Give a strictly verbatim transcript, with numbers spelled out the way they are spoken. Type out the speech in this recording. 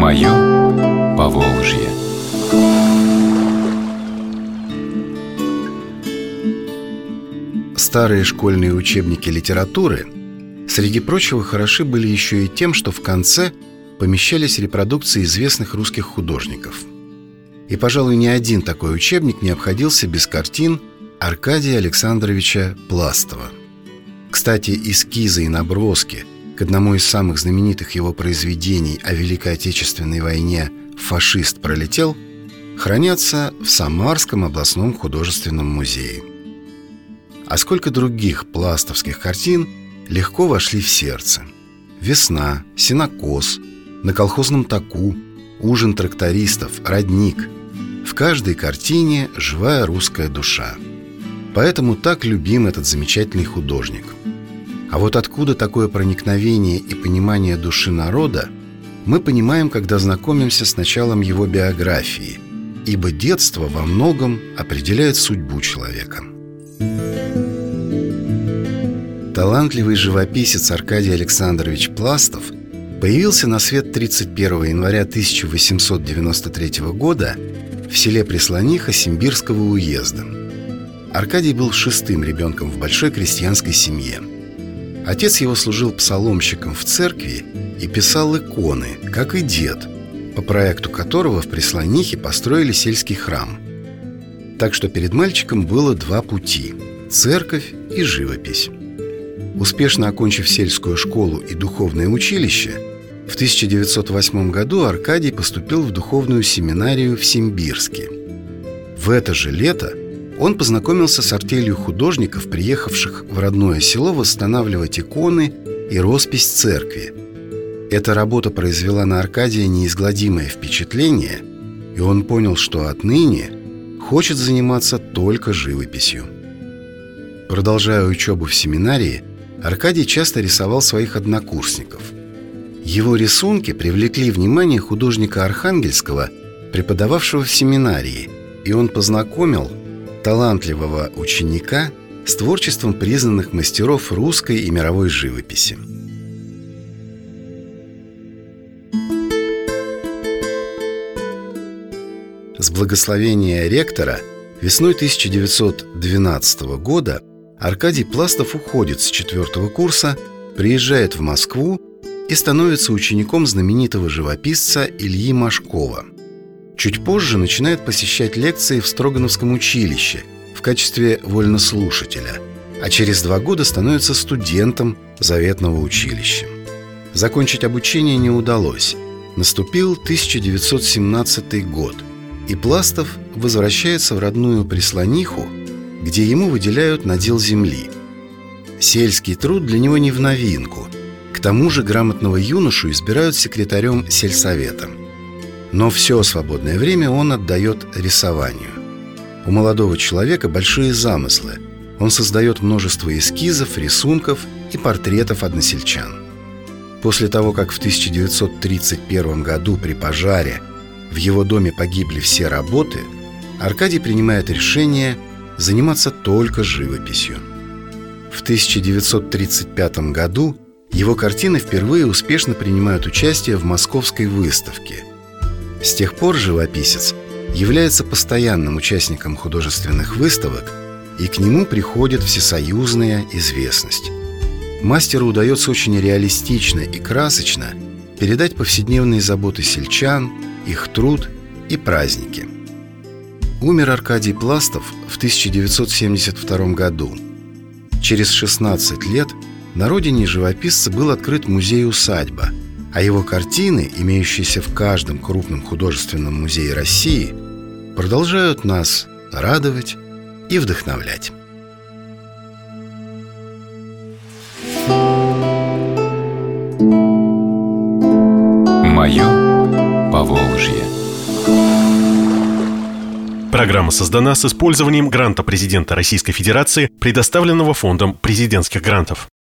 Мое Поволжье. Старые школьные учебники литературы, среди прочего, хороши были еще и тем, что в конце помещались репродукции известных русских художников. И, пожалуй, ни один такой учебник не обходился без картин Аркадия Александровича Пластова. Кстати, эскизы и наброски к одному из самых знаменитых его произведений о Великой Отечественной войне «Фашист пролетел» хранятся в Самарском областном художественном музее. А сколько других пластовских картин легко вошли в сердце: «Весна», «Сенокос», «На колхозном таку», «Ужин трактористов», «Родник». В каждой картине живая русская душа. Поэтому так любим этот замечательный художник. А вот откуда такое проникновение и понимание души народа, мы понимаем, когда знакомимся с началом его биографии, ибо детство во многом определяет судьбу человека. Талантливый живописец Аркадий Александрович Пластов появился на свет тридцать первого января тысяча восемьсот девяносто третьего года в селе Преслониха Симбирского уезда. Аркадий был шестым ребенком в большой крестьянской семье. Отец его служил псаломщиком в церкви и писал иконы, как и дед, по проекту которого в Преслонихе построили сельский храм. Так что перед мальчиком было два пути – церковь и живопись. Успешно окончив сельскую школу и духовное училище, в тысяча девятьсот восьмом году Аркадий поступил в духовную семинарию в Симбирске. В это же лето он познакомился с артелью художников, приехавших в родное село восстанавливать иконы и роспись церкви. Эта работа произвела на Аркадия неизгладимое впечатление, и он понял, что отныне хочет заниматься только живописью. Продолжая учебу в семинарии, Аркадий часто рисовал своих однокурсников. Его рисунки привлекли внимание художника Архангельского, преподававшего в семинарии, и он познакомил талантливого ученика с творчеством признанных мастеров русской и мировой живописи. С благословения ректора весной тысяча девятьсот двенадцатого года Аркадий Пластов уходит с четвертого курса, приезжает в Москву и становится учеником знаменитого живописца Ильи Машкова. Чуть позже начинает посещать лекции в Строгановском училище в качестве вольнослушателя, а через два года становится студентом заветного училища. Закончить обучение не удалось. Наступил тысяча девятьсот семнадцатый год, и Пластов возвращается в родную Преслониху, где ему выделяют надел земли. Сельский труд для него не в новинку. К тому же грамотного юношу избирают секретарем сельсовета. Но все свободное время он отдает рисованию. У молодого человека большие замыслы. Он создает множество эскизов, рисунков и портретов односельчан. После того, как в тысяча девятьсот тридцать первом году при пожаре в его доме погибли все работы, Аркадий принимает решение заниматься только живописью. В тысяча девятьсот тридцать пятом году его картины впервые успешно принимают участие в Московской выставке. С тех пор живописец является постоянным участником художественных выставок, и к нему приходит всесоюзная известность. Мастеру удается очень реалистично и красочно передать повседневные заботы сельчан, их труд и праздники. Умер Аркадий Пластов в тысяча девятьсот семьдесят втором году. Через шестнадцать лет на родине живописца был открыт музей-усадьба, а его картины, имеющиеся в каждом крупном художественном музее России, продолжают нас радовать и вдохновлять. Мое Поволжье. Программа создана с использованием гранта президента Российской Федерации, предоставленного Фондом президентских грантов.